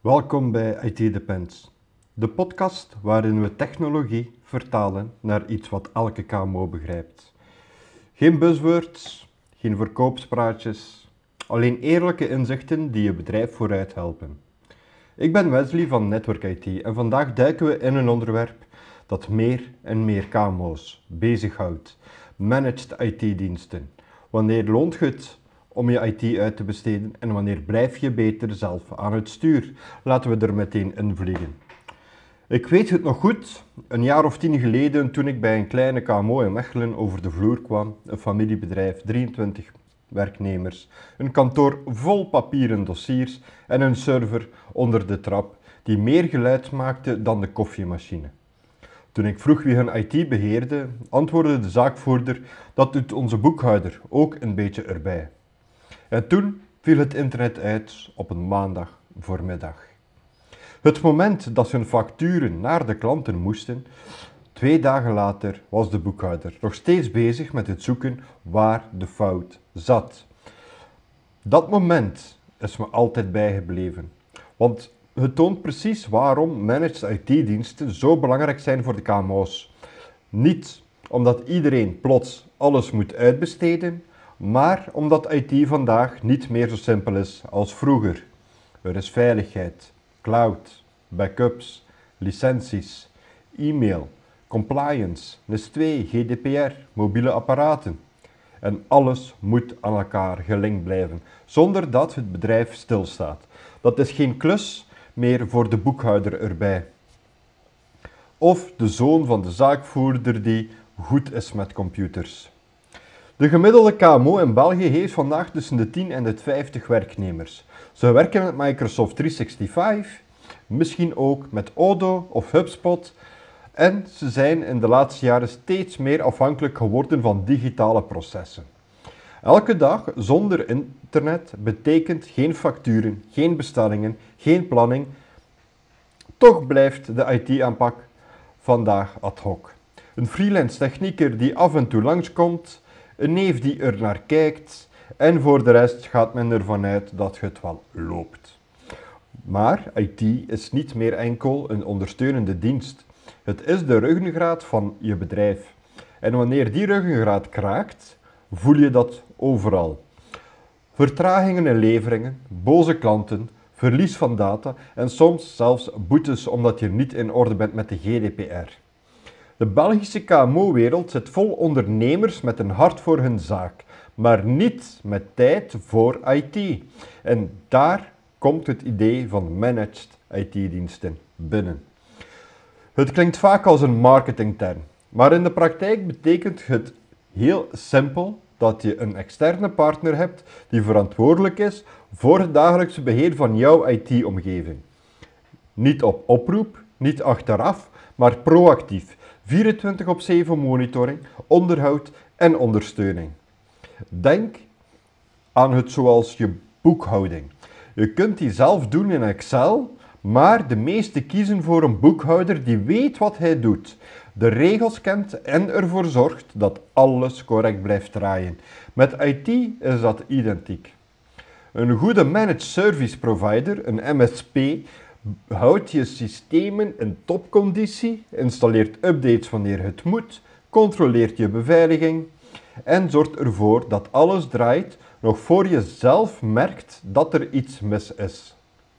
Welkom bij IT Depends, de podcast waarin we technologie vertalen naar iets wat elke KMO begrijpt. Geen buzzwords, geen verkoopspraatjes, alleen eerlijke inzichten die je bedrijf vooruit helpen. Ik ben Wesley van Network IT en vandaag duiken we in een onderwerp dat meer en meer KMO's bezighoudt: managed IT-diensten. Wanneer loont het om je IT uit te besteden en wanneer blijf je beter zelf aan het stuur? Laten we er meteen in vliegen. Ik weet het nog goed, een jaar of 10 geleden toen ik bij een kleine KMO in Mechelen over de vloer kwam, een familiebedrijf, 23 werknemers, een kantoor vol papieren dossiers en een server onder de trap die meer geluid maakte dan de koffiemachine. Toen ik vroeg wie hun IT beheerde, antwoordde de zaakvoerder: dat doet onze boekhouder, ook een beetje erbij. En toen viel het internet uit op een maandag voormiddag. Het moment dat hun facturen naar de klanten moesten, 2 dagen later was de boekhouder nog steeds bezig met het zoeken waar de fout zat. Dat moment is me altijd bijgebleven, want het toont precies waarom managed IT-diensten zo belangrijk zijn voor de KMO's. Niet omdat iedereen plots alles moet uitbesteden, maar omdat IT vandaag niet meer zo simpel is als vroeger. Er is veiligheid, cloud, backups, licenties, e-mail, compliance, NIS2, GDPR, mobiele apparaten. En alles moet aan elkaar gelinkt blijven, zonder dat het bedrijf stilstaat. Dat is geen klus meer voor de boekhouder erbij. Of de zoon van de zaakvoerder die goed is met computers. De gemiddelde KMO in België heeft vandaag tussen de 10 en de 50 werknemers. Ze werken met Microsoft 365, misschien ook met Odoo of HubSpot, en ze zijn in de laatste jaren steeds meer afhankelijk geworden van digitale processen. Elke dag zonder internet betekent geen facturen, geen bestellingen, geen planning. Toch blijft de IT-aanpak vandaag ad hoc. Een freelance technieker die af en toe langskomt, een neef die er naar kijkt en voor de rest gaat men ervan uit dat het wel loopt. Maar IT is niet meer enkel een ondersteunende dienst. Het is de ruggengraat van je bedrijf. En wanneer die ruggengraat kraakt, voel je dat overal. Vertragingen in leveringen, boze klanten, verlies van data en soms zelfs boetes omdat je niet in orde bent met de GDPR. De Belgische KMO-wereld zit vol ondernemers met een hart voor hun zaak, maar niet met tijd voor IT. En daar komt het idee van managed IT-diensten binnen. Het klinkt vaak als een marketingterm, maar in de praktijk betekent het heel simpel dat je een externe partner hebt die verantwoordelijk is voor het dagelijkse beheer van jouw IT-omgeving. Niet op oproep, niet achteraf, maar proactief. 24/7 monitoring, onderhoud en ondersteuning. Denk aan het zoals je boekhouding. Je kunt die zelf doen in Excel, maar de meesten kiezen voor een boekhouder die weet wat hij doet, de regels kent en ervoor zorgt dat alles correct blijft draaien. Met IT is dat identiek. Een goede managed service provider, een MSP, houdt je systemen in topconditie, installeert updates wanneer het moet, controleert je beveiliging en zorgt ervoor dat alles draait nog voor je zelf merkt dat er iets mis is.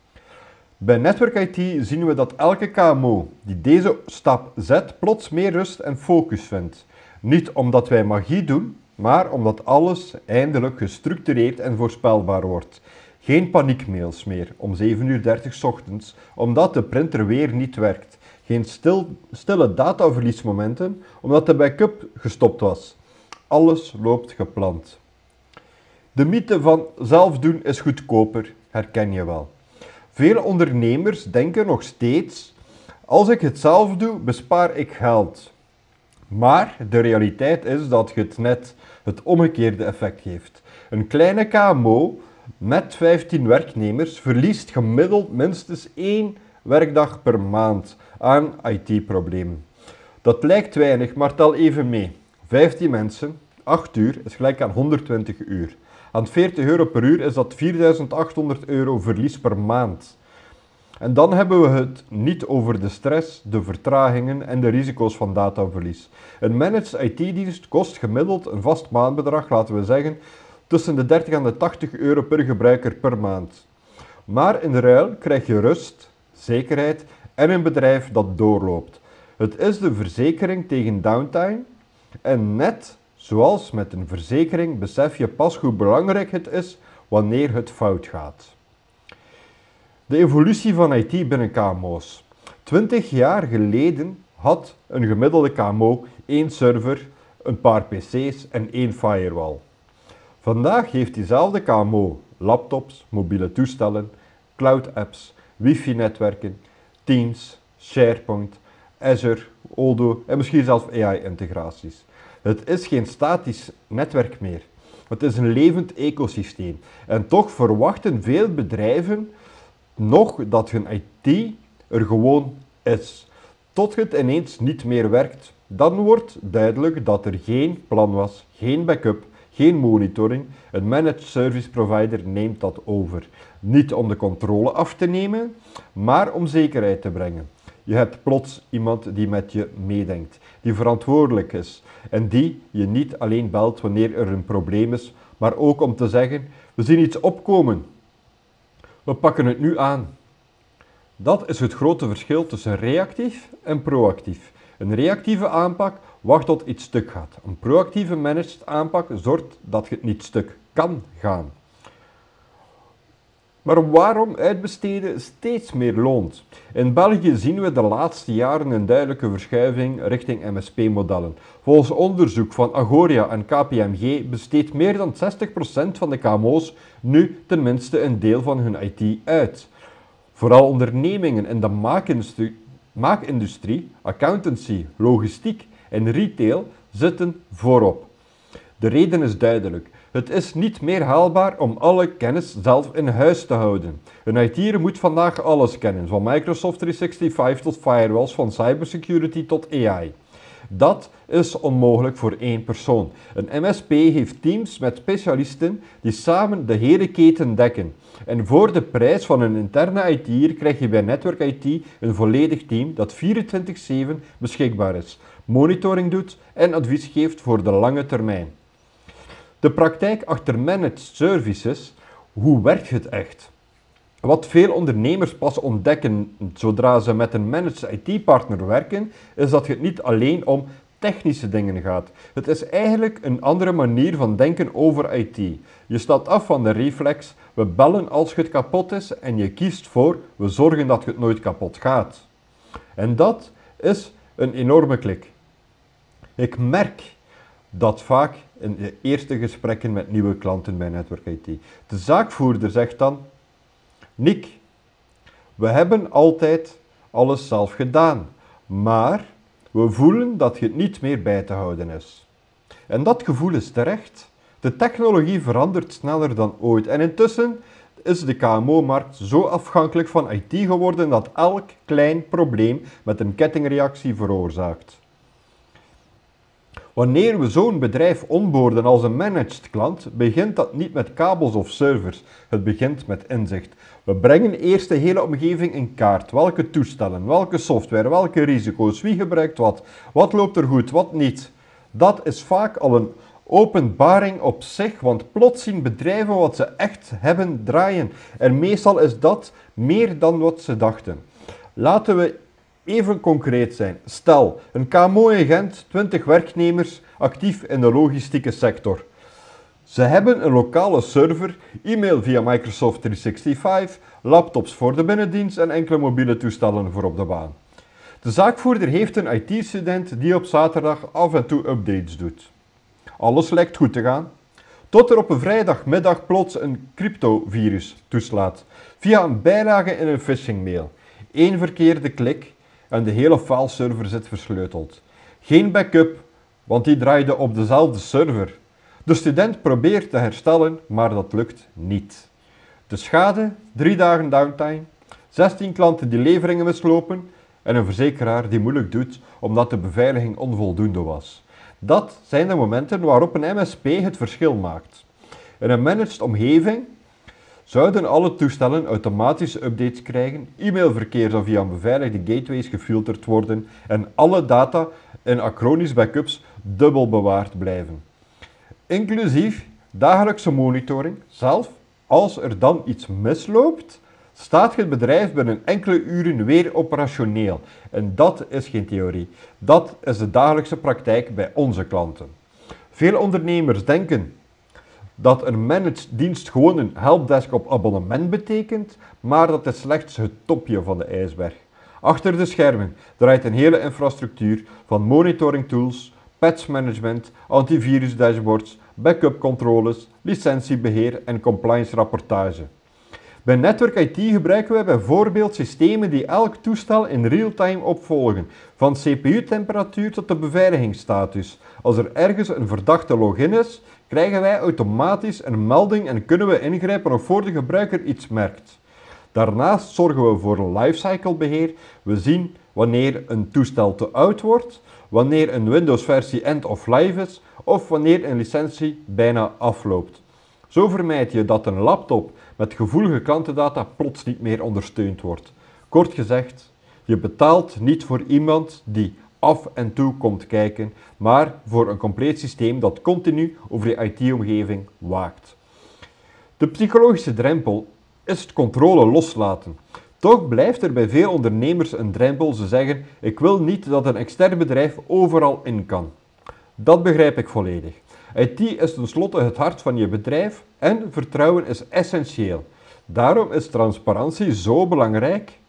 Bij Network IT zien we dat elke KMO die deze stap zet plots meer rust en focus vindt. Niet omdat wij magie doen, maar omdat alles eindelijk gestructureerd en voorspelbaar wordt. Geen paniekmails meer om 7:30 's ochtends, omdat de printer weer niet werkt. Geen stille dataverliesmomenten, omdat de backup gestopt was. Alles loopt gepland. De mythe van zelf doen is goedkoper, herken je wel. Veel ondernemers denken nog steeds: als ik het zelf doe, bespaar ik geld. Maar de realiteit is dat het net het omgekeerde effect heeft. Een kleine KMO met 15 werknemers verliest gemiddeld minstens 1 werkdag per maand aan IT-problemen. Dat lijkt weinig, maar tel even mee. 15 mensen, 8 uur is gelijk aan 120 uur. Aan €40 per uur is dat €4.800 verlies per maand. En dan hebben we het niet over de stress, de vertragingen en de risico's van dataverlies. Een managed IT-dienst kost gemiddeld een vast maandbedrag, laten we zeggen, tussen de 30 en de 80 euro per gebruiker per maand. Maar in ruil krijg je rust, zekerheid en een bedrijf dat doorloopt. Het is de verzekering tegen downtime en net zoals met een verzekering besef je pas hoe belangrijk het is wanneer het fout gaat. De evolutie van IT binnen KMO's. 20 jaar geleden had een gemiddelde KMO één server, een paar PC's en één firewall. Vandaag heeft diezelfde KMO laptops, mobiele toestellen, cloud-apps, wifi-netwerken, Teams, SharePoint, Azure, Odoo en misschien zelfs AI-integraties. Het is geen statisch netwerk meer. Het is een levend ecosysteem. En toch verwachten veel bedrijven nog dat hun IT er gewoon is. Tot het ineens niet meer werkt. Dan wordt duidelijk dat er geen plan was, geen backup, geen monitoring. Een managed service provider neemt dat over. Niet om de controle af te nemen, maar om zekerheid te brengen. Je hebt plots iemand die met je meedenkt, die verantwoordelijk is en die je niet alleen belt wanneer er een probleem is, maar ook om te zeggen, we zien iets opkomen. We pakken het nu aan. Dat is het grote verschil tussen reactief en proactief. Een reactieve aanpak wacht tot iets stuk gaat. Een proactieve managed aanpak zorgt dat het niet stuk kan gaan. Maar waarom uitbesteden steeds meer loont? In België zien we de laatste jaren een duidelijke verschuiving richting MSP-modellen. Volgens onderzoek van Agoria en KPMG besteedt meer dan 60% van de KMO's nu tenminste een deel van hun IT uit. Vooral ondernemingen in de maakindustrie, accountancy, logistiek en retail zitten voorop. De reden is duidelijk. Het is niet meer haalbaar om alle kennis zelf in huis te houden. Een IT'er moet vandaag alles kennen, van Microsoft 365 tot firewalls, van cybersecurity tot AI. Dat is onmogelijk voor één persoon. Een MSP heeft teams met specialisten die samen de hele keten dekken. En voor de prijs van een interne IT'er krijg je bij Netwerk IT een volledig team dat 24/7 beschikbaar is, monitoring doet en advies geeft voor de lange termijn. De praktijk achter managed services, hoe werkt het echt? Wat veel ondernemers pas ontdekken zodra ze met een managed IT-partner werken, is dat het niet alleen om technische dingen gaat. Het is eigenlijk een andere manier van denken over IT. Je stapt af van de reflex, we bellen als het kapot is en je kiest voor, we zorgen dat het nooit kapot gaat. En dat is een enorme klik. Ik merk dat vaak in de eerste gesprekken met nieuwe klanten bij Netwerk IT. De zaakvoerder zegt dan, Nick, we hebben altijd alles zelf gedaan, maar we voelen dat het niet meer bij te houden is. En dat gevoel is terecht. De technologie verandert sneller dan ooit en intussen is de KMO-markt zo afhankelijk van IT geworden dat elk klein probleem met een kettingreactie veroorzaakt. Wanneer we zo'n bedrijf onboarden als een managed klant, begint dat niet met kabels of servers. Het begint met inzicht. We brengen eerst de hele omgeving in kaart. Welke toestellen, welke software, welke risico's, wie gebruikt wat loopt er goed, wat niet. Dat is vaak al een openbaring op zich, want plots zien bedrijven wat ze echt hebben draaien. En meestal is dat meer dan wat ze dachten. Laten we even concreet zijn. Stel, een KMO in Gent, 20 werknemers, actief in de logistieke sector. Ze hebben een lokale server, e-mail via Microsoft 365, laptops voor de binnendienst en enkele mobiele toestellen voor op de baan. De zaakvoerder heeft een IT-student die op zaterdag af en toe updates doet. Alles lijkt goed te gaan, tot er op een vrijdagmiddag plots een cryptovirus toeslaat, via een bijlage in een phishingmail. Eén verkeerde klik en de hele fileserver zit versleuteld. Geen backup, want die draaide op dezelfde server. De student probeert te herstellen, maar dat lukt niet. De schade, 3 dagen downtime, 16 klanten die leveringen mislopen en een verzekeraar die moeilijk doet omdat de beveiliging onvoldoende was. Dat zijn de momenten waarop een MSP het verschil maakt. In een managed omgeving zouden alle toestellen automatische updates krijgen, e-mailverkeer zou via beveiligde gateways gefilterd worden en alle data in Acronis backups dubbel bewaard blijven. Inclusief dagelijkse monitoring, zelf als er dan iets misloopt, staat het bedrijf binnen enkele uren weer operationeel. En dat is geen theorie, dat is de dagelijkse praktijk bij onze klanten. Veel ondernemers denken dat een managed dienst gewoon een helpdesk op abonnement betekent, maar dat is slechts het topje van de ijsberg. Achter de schermen draait een hele infrastructuur van monitoring tools, patch management, antivirus dashboards, backup controles, licentiebeheer en compliance rapportage. Bij Network IT gebruiken wij bijvoorbeeld systemen die elk toestel in real-time opvolgen, van CPU-temperatuur tot de beveiligingsstatus. Als er ergens een verdachte login is, krijgen wij automatisch een melding en kunnen we ingrijpen nog voor de gebruiker iets merkt. Daarnaast zorgen we voor een lifecycle-beheer. We zien wanneer een toestel te oud wordt, wanneer een Windows-versie end of life is of wanneer een licentie bijna afloopt. Zo vermijd je dat een laptop met gevoelige klantendata plots niet meer ondersteund wordt. Kort gezegd, je betaalt niet voor iemand die af en toe komt kijken, maar voor een compleet systeem dat continu over je IT-omgeving waakt. De psychologische drempel is het controle loslaten. Toch blijft er bij veel ondernemers een drempel. Ze zeggen, ik wil niet dat een extern bedrijf overal in kan. Dat begrijp ik volledig. IT is tenslotte het hart van je bedrijf en vertrouwen is essentieel. Daarom is transparantie zo belangrijk.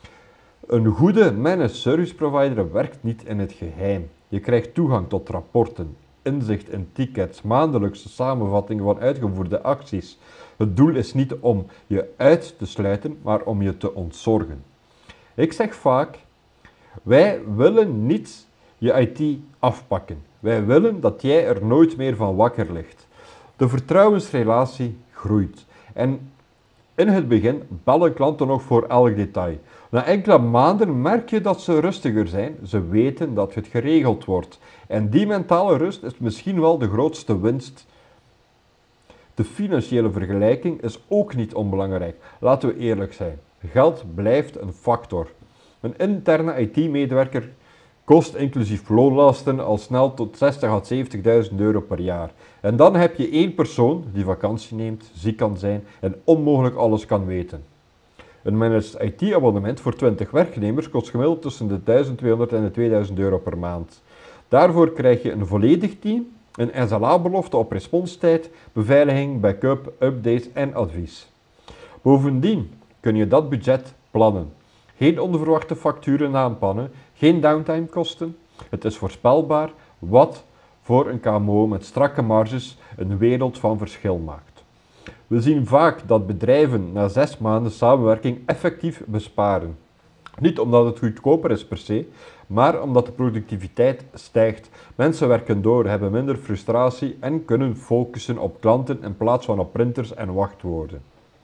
Een goede managed service provider werkt niet in het geheim. Je krijgt toegang tot rapporten, inzicht in tickets, maandelijkse samenvattingen van uitgevoerde acties. Het doel is niet om je uit te sluiten, maar om je te ontzorgen. Ik zeg vaak, wij willen niet je IT afpakken. Wij willen dat jij er nooit meer van wakker ligt. De vertrouwensrelatie groeit. En in het begin bellen klanten nog voor elk detail. Na enkele maanden merk je dat ze rustiger zijn. Ze weten dat het geregeld wordt. En die mentale rust is misschien wel de grootste winst. De financiële vergelijking is ook niet onbelangrijk. Laten we eerlijk zijn. Geld blijft een factor. Een interne IT-medewerker kost inclusief loonlasten al snel tot 60.000 à 70.000 euro per jaar. En dan heb je één persoon die vakantie neemt, ziek kan zijn en onmogelijk alles kan weten. Een managed IT-abonnement voor 20 werknemers kost gemiddeld tussen de 1200 en de 2000 euro per maand. Daarvoor krijg je een volledig team, een SLA-belofte op responstijd, beveiliging, backup, updates en advies. Bovendien kun je dat budget plannen. Geen onverwachte facturen aanpannen, geen downtime kosten. Het is voorspelbaar, wat voor een KMO met strakke marges een wereld van verschil maakt. We zien vaak dat bedrijven na 6 maanden samenwerking effectief besparen. Niet omdat het goedkoper is per se, maar omdat de productiviteit stijgt. Mensen werken door, hebben minder frustratie en kunnen focussen op klanten in plaats van op printers en wachtwoorden.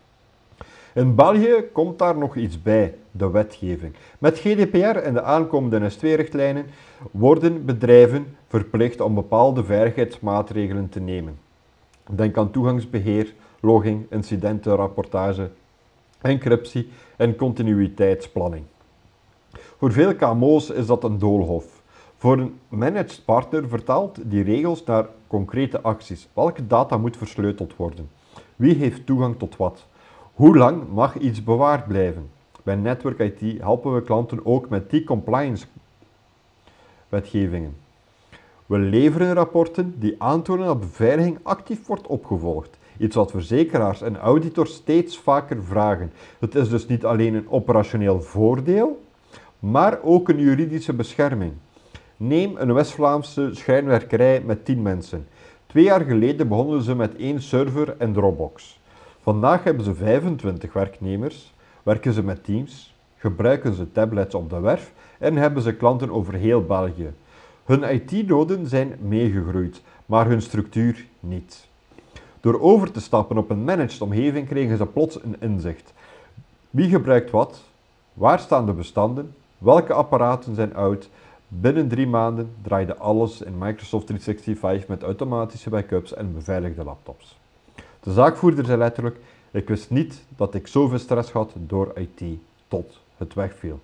In België komt daar nog iets bij, de wetgeving. Met GDPR en de aankomende NIS2-richtlijnen worden bedrijven verplicht om bepaalde veiligheidsmaatregelen te nemen. Denk aan toegangsbeheer, logging, incidentenrapportage, encryptie en continuïteitsplanning. Voor veel KMO's is dat een doolhof. Voor een managed partner vertaalt die regels naar concrete acties. Welke data moet versleuteld worden? Wie heeft toegang tot wat? Hoe lang mag iets bewaard blijven? Bij Network IT helpen we klanten ook met die compliance wetgevingen. We leveren rapporten die aantonen dat beveiliging actief wordt opgevolgd. Iets wat verzekeraars en auditors steeds vaker vragen. Het is dus niet alleen een operationeel voordeel, maar ook een juridische bescherming. Neem een West-Vlaamse schrijnwerkerij met 10 mensen. 2 jaar geleden begonnen ze met 1 server en Dropbox. Vandaag hebben ze 25 werknemers, werken ze met teams, gebruiken ze tablets op de werf en hebben ze klanten over heel België. Hun IT-noden zijn meegegroeid, maar hun structuur niet. Door over te stappen op een managed omgeving kregen ze plots een inzicht. Wie gebruikt wat? Waar staan de bestanden? Welke apparaten zijn oud? Binnen 3 maanden draaide alles in Microsoft 365 met automatische backups en beveiligde laptops. De zaakvoerder zei letterlijk, Ik wist niet dat ik zoveel stress had door IT, tot het wegviel.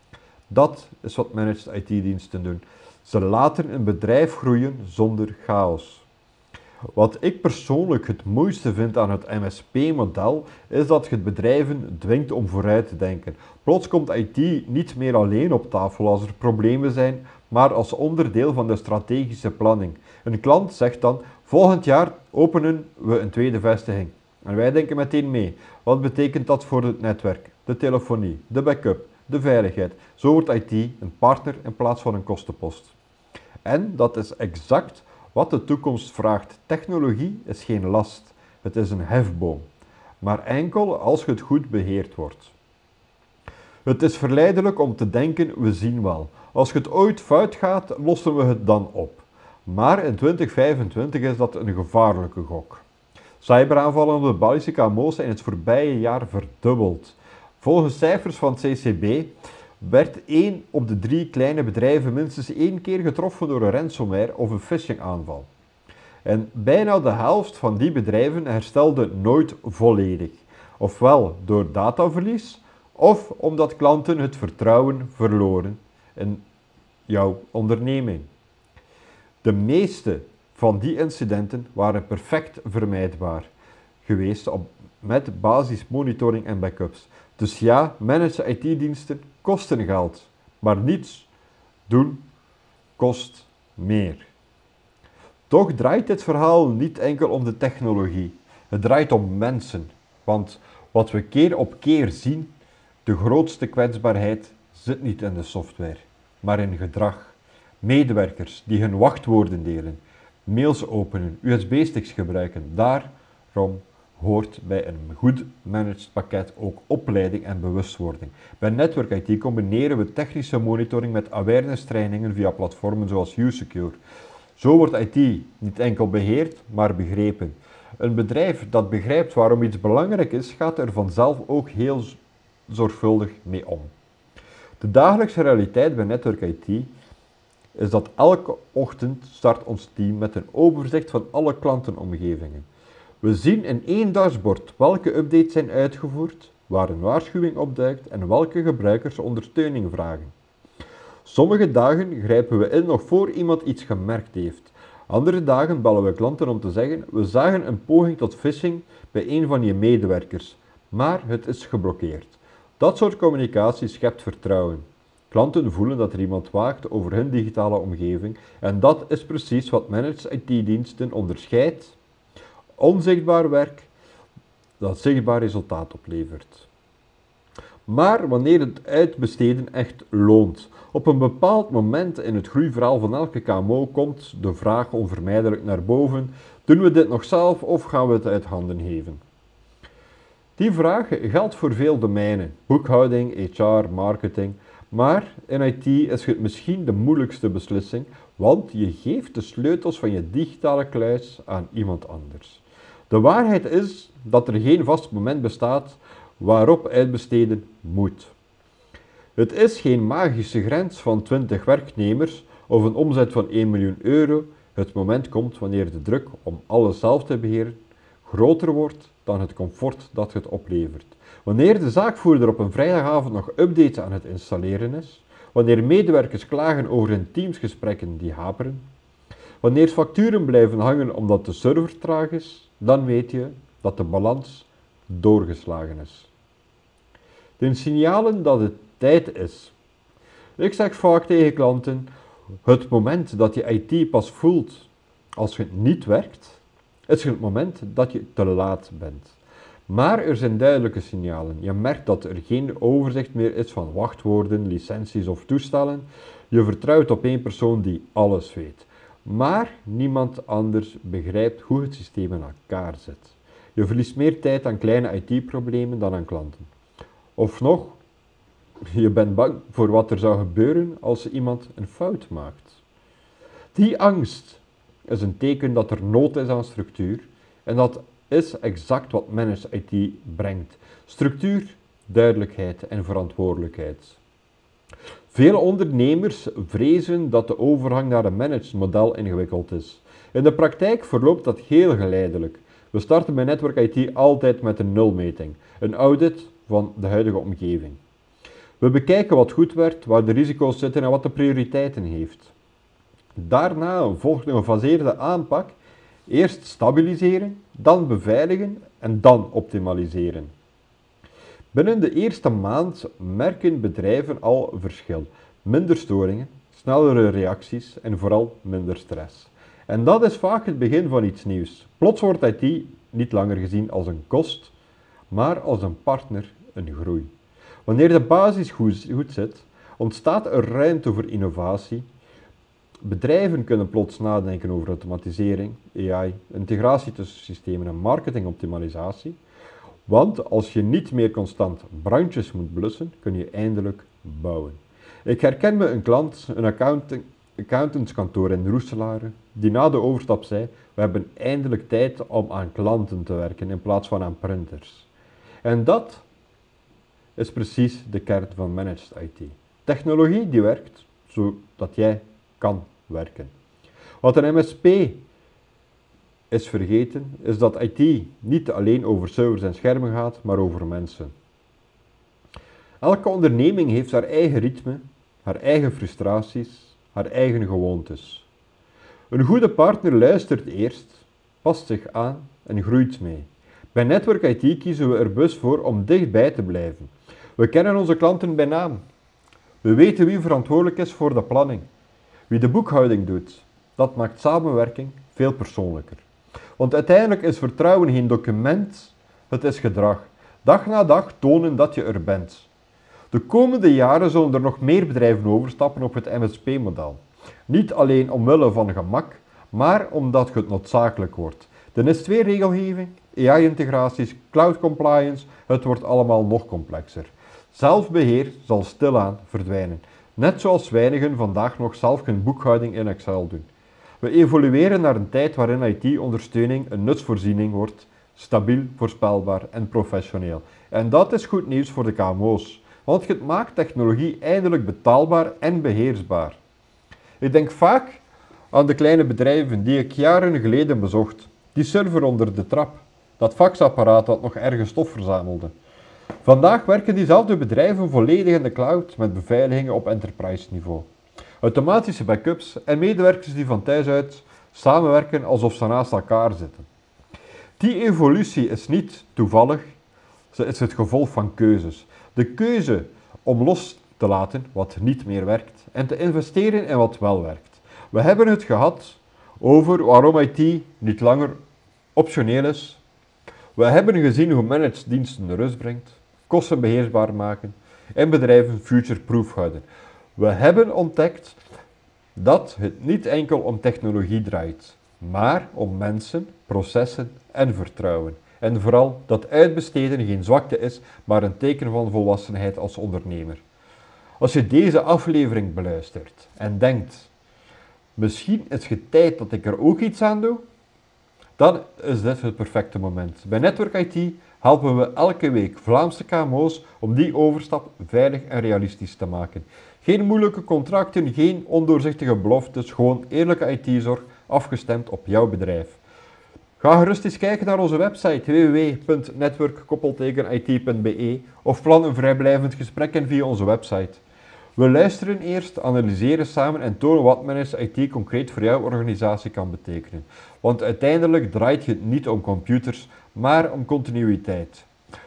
Dat is wat managed IT-diensten doen. Ze laten een bedrijf groeien zonder chaos. Wat ik persoonlijk het mooiste vind aan het MSP-model, is dat je het bedrijven dwingt om vooruit te denken. Plots komt IT niet meer alleen op tafel als er problemen zijn, maar als onderdeel van de strategische planning. Een klant zegt dan, volgend jaar openen we een tweede vestiging. En wij denken meteen mee. Wat betekent dat voor het netwerk, de telefonie, de backup, de veiligheid? Zo wordt IT een partner in plaats van een kostenpost. En dat is exact wat de toekomst vraagt. Technologie is geen last, het is een hefboom. Maar enkel als het goed beheerd wordt. Het is verleidelijk om te denken, we zien wel. Als het ooit fout gaat, lossen we het dan op. Maar in 2025 is dat een gevaarlijke gok. Cyberaanvallen op de Belgische KMO's zijn het voorbije jaar verdubbeld. Volgens cijfers van het CCB werd 1 op de 3 kleine bedrijven minstens 1 keer getroffen door een ransomware of een phishing-aanval. En bijna de helft van die bedrijven herstelde nooit volledig. Ofwel door dataverlies, of omdat klanten het vertrouwen verloren in jouw onderneming. De meeste van die incidenten waren perfect vermijdbaar geweest met basismonitoring en backups. Dus ja, managed IT-diensten kosten geld, maar niets doen kost meer. Toch draait dit verhaal niet enkel om de technologie. Het draait om mensen, want wat we keer op keer zien, de grootste kwetsbaarheid zit niet in de software, maar in gedrag. Medewerkers die hun wachtwoorden delen, mails openen, USB-sticks gebruiken. Daarom hoort bij een goed managed pakket ook opleiding en bewustwording. Bij Network IT combineren we technische monitoring met awareness trainingen via platformen zoals YouSecure. Zo wordt IT niet enkel beheerd, maar begrepen. Een bedrijf dat begrijpt waarom iets belangrijk is, gaat er vanzelf ook heel zorgvuldig mee om. De dagelijkse realiteit bij Network IT is dat elke ochtend start ons team met een overzicht van alle klantenomgevingen. We zien in één dashboard welke updates zijn uitgevoerd, waar een waarschuwing opduikt en welke gebruikers ondersteuning vragen. Sommige dagen grijpen we in nog voor iemand iets gemerkt heeft. Andere dagen bellen we klanten om te zeggen, we zagen een poging tot phishing bij een van je medewerkers, maar het is geblokkeerd. Dat soort communicatie schept vertrouwen. Klanten voelen dat er iemand waakt over hun digitale omgeving en dat is precies wat managed IT-diensten onderscheidt. Onzichtbaar werk dat zichtbaar resultaat oplevert. Maar wanneer het uitbesteden echt loont. Op een bepaald moment in het groeiverhaal van elke KMO komt de vraag onvermijdelijk naar boven: doen we dit nog zelf of gaan we het uit handen geven? Die vraag geldt voor veel domeinen, boekhouding, HR, marketing, maar in IT is het misschien de moeilijkste beslissing, want je geeft de sleutels van je digitale kluis aan iemand anders. De waarheid is dat er geen vast moment bestaat waarop uitbesteden moet. Het is geen magische grens van 20 werknemers of een omzet van 1 miljoen euro. Het moment komt wanneer de druk om alles zelf te beheren groter wordt dan het comfort dat het oplevert. Wanneer de zaakvoerder op een vrijdagavond nog updates aan het installeren is, wanneer medewerkers klagen over hun teamsgesprekken die haperen, wanneer facturen blijven hangen omdat de server traag is, dan weet je dat de balans doorgeslagen is. De signalen dat het tijd is. Ik zeg vaak tegen klanten, het moment dat je IT pas voelt als het niet werkt, is het moment dat je te laat bent. Maar er zijn duidelijke signalen. Je merkt dat er geen overzicht meer is van wachtwoorden, licenties of toestellen. Je vertrouwt op één persoon die alles weet. Maar niemand anders begrijpt hoe het systeem in elkaar zit. Je verliest meer tijd aan kleine IT-problemen dan aan klanten. Of nog, je bent bang voor wat er zou gebeuren als iemand een fout maakt. Die angst is een teken dat er nood is aan structuur en dat is exact wat managed IT brengt. Structuur, duidelijkheid en verantwoordelijkheid. Veel ondernemers vrezen dat de overgang naar een managed model ingewikkeld is. In de praktijk verloopt dat heel geleidelijk. We starten bij Network IT altijd met een nulmeting, een audit van de huidige omgeving. We bekijken wat goed werkt, waar de risico's zitten en wat de prioriteiten heeft. Daarna volgt een gefaseerde aanpak. Eerst stabiliseren, dan beveiligen en dan optimaliseren. Binnen de eerste maand merken bedrijven al verschil. Minder storingen, snellere reacties en vooral minder stress. En dat is vaak het begin van iets nieuws. Plots wordt IT niet langer gezien als een kost, maar als een partner in groei. Wanneer de basis goed zit, ontstaat er ruimte voor innovatie. Bedrijven kunnen plots nadenken over automatisering, AI, integratie tussen systemen en marketingoptimalisatie. Want als je niet meer constant brandjes moet blussen, kun je eindelijk bouwen. Ik herken me een klant, een accountantskantoor in Roeselare, die na de overstap zei: we hebben eindelijk tijd om aan klanten te werken in plaats van aan printers. En dat is precies de kern van managed IT. Technologie die werkt, zodat jij kan werken. Wat een MSP is vergeten, is dat IT niet alleen over servers en schermen gaat, maar over mensen. Elke onderneming heeft haar eigen ritme, haar eigen frustraties, haar eigen gewoontes. Een goede partner luistert eerst, past zich aan en groeit mee. Bij Network IT kiezen we er bewust voor om dichtbij te blijven. We kennen onze klanten bij naam. We weten wie verantwoordelijk is voor de planning, wie de boekhouding doet. Dat maakt samenwerking veel persoonlijker. Want uiteindelijk is vertrouwen geen document, het is gedrag. Dag na dag tonen dat je er bent. De komende jaren zullen er nog meer bedrijven overstappen op het MSP-model. Niet alleen omwille van gemak, maar omdat het noodzakelijk wordt. De NIS2-regelgeving, AI-integraties, cloud compliance, het wordt allemaal nog complexer. Zelfbeheer zal stilaan verdwijnen, net zoals weinigen vandaag nog zelf hun boekhouding in Excel doen. We evolueren naar een tijd waarin IT-ondersteuning een nutsvoorziening wordt, stabiel, voorspelbaar en professioneel. En dat is goed nieuws voor de KMO's, want het maakt technologie eindelijk betaalbaar en beheersbaar. Ik denk vaak aan de kleine bedrijven die ik jaren geleden bezocht. Die server onder de trap, dat faxapparaat dat nog ergens stof verzamelde. Vandaag werken diezelfde bedrijven volledig in de cloud met beveiligingen op enterprise niveau. Automatische backups en medewerkers die van thuis uit samenwerken alsof ze naast elkaar zitten. Die evolutie is niet toevallig, ze is het gevolg van keuzes. De keuze om los te laten wat niet meer werkt en te investeren in wat wel werkt. We hebben het gehad over waarom IT niet langer optioneel is. We hebben gezien hoe managed diensten de rust brengt, kosten beheersbaar maken en bedrijven future-proof houden. We hebben ontdekt dat het niet enkel om technologie draait, maar om mensen, processen en vertrouwen. En vooral dat uitbesteden geen zwakte is, maar een teken van volwassenheid als ondernemer. Als je deze aflevering beluistert en denkt: misschien is het tijd dat ik er ook iets aan doe, dan is dit het perfecte moment. Bij Network IT helpen we elke week Vlaamse KMO's om die overstap veilig en realistisch te maken. Geen moeilijke contracten, geen ondoorzichtige beloftes, gewoon eerlijke IT-zorg afgestemd op jouw bedrijf. Ga gerust eens kijken naar onze website www.network-it.be of plan een vrijblijvend gesprek in via onze website. We luisteren eerst, analyseren samen en tonen wat managed IT concreet voor jouw organisatie kan betekenen. Want uiteindelijk draait het niet om computers, maar om continuïteit.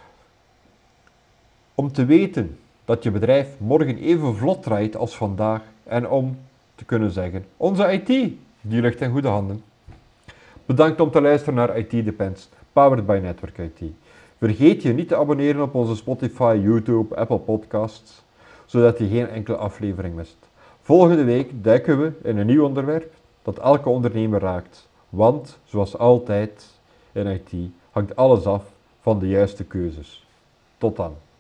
Om te weten dat je bedrijf morgen even vlot draait als vandaag en om te kunnen zeggen: onze IT, die ligt in goede handen. Bedankt om te luisteren naar IT Depends, powered by Network IT. Vergeet je niet te abonneren op onze Spotify, YouTube, Apple Podcasts, zodat je geen enkele aflevering mist. Volgende week duiken we in een nieuw onderwerp dat elke ondernemer raakt. Want, zoals altijd in IT, hangt alles af van de juiste keuzes. Tot dan.